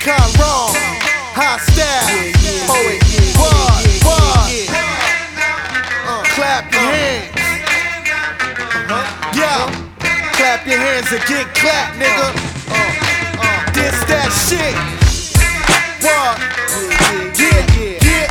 Akon wrong, high style, poet, clap your hands, yeah, clap your hands and get clapped, nigga. This that shit, what? Yeah.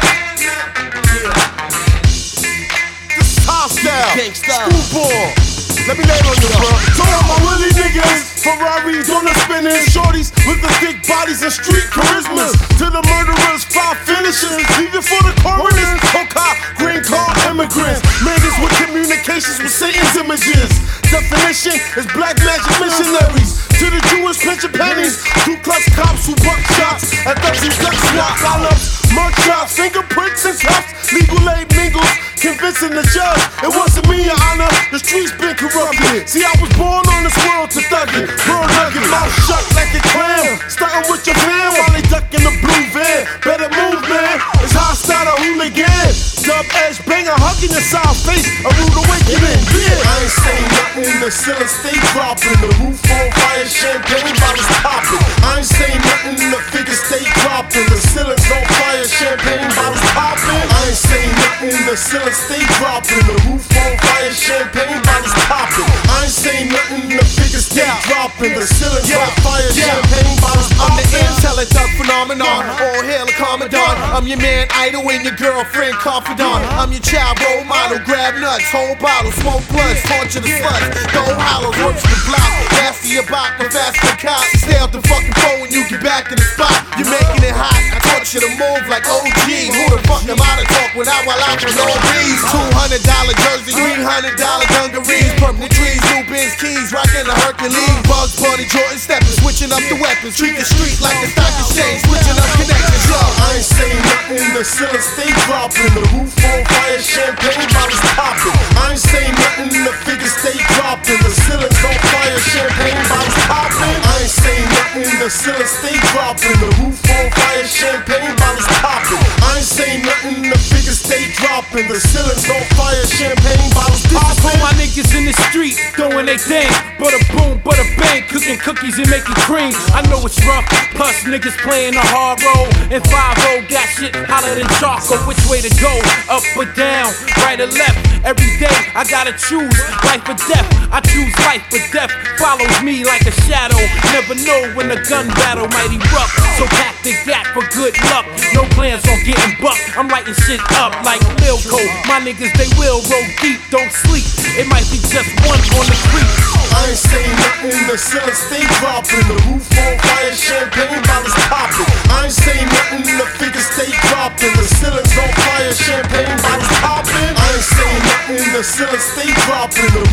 This is hostile, schoolboy. Let me lay it on you, bro. So all my Willie niggas, Ferraris on the spinners, shorties with the thick bodies and street charismas. To the murderers, 5 finishers, leaving for the coroners. Coca, green card immigrants, niggas with communications with Satan's images. Definition is black magic missionaries. To the Jewish pension pennies, Ku Klux cops who buck shots at thugs and duck swat lineups, mug shots, fingerprints and tufts, legal aid mingles, convincing the judge it wasn't me, your honor. The streets been corrupted. See, I was born on this world to thug it. World nugget, mouth shut like a clam. Starting with your man while they ducking the blue van. Better move, man. It's hostile to hooligan. Dub edge banger, hugging your sour face. A rude awakening. Yeah. I ain't saying nothing. The ceiling stay dropping. The roof on fire, champagne bottles popping. I ain't saying nothing. The figures stay dropping. The ceiling's on fire, champagne bottles popping. I ain't saying nothing. The ceiling stay dropping. The roof on fire, champagne bottles popping. I ain't saying nothing. The figures stay dropping. The ceiling's on fire, champagne bottles popping. I'm the intelligent phenomenon. All hail a commandant. I'm your man idol and your girlfriend confidant. I'm your child role model. Grab nuts, whole bottle, smoke blunts, torture the sluts. Go hollows, work the block. Nasty about the fast the cop. Stay out the fucking phone when you get back to the spot. You're making it hot. I taught you to move like OG. Who the fuck am I to talk without while I'm for no reason? $200 jersey, $300 dungarees, permanent trees, new Benz keys, rocking the Hercules. Bugs Bunny, Jordan stepping, switching up the weapons. Treat the street like the stock exchange, switching up connections. Yo, I ain't saying nothing. The ceiling stay dropping. The roof on fire, champagne bottles popping. I ain't saying nothing. The figures stay dropping. The ceiling's on fire, champagne bottles popping. I ain't saying nothing. The ceiling stay dropping. The roof on fire, champagne bottles popping. I ain't saying nothing. The figures stay dropping. The ceiling's on fire, champagne bottles popping. For my niggas in the street doing they thing, bada boom, bada bang, cooking cookies and making cream. I know it's rough, plus niggas playing a hard role. And 5-0 got shit hotter than charcoal. Which way to go? Up or down, right or left? Every day I gotta choose life or death. I choose life, but death follows me like a shadow. Never know when the gun battle might erupt. So pack the gap for good luck. No plans on getting bucked. I'm lighting shit up like Lil Cole. My niggas, they will roll deep, don't sleep. It might be just one on the creek. I ain't saying nothing. The ceiling stay dropping. The roof on fire, champagne bottles popping. I ain't saying nothing. The figures stay dropping. The ceiling's on fire, champagne bottles popping. I ain't saying nothing. The ceiling stay dropping. The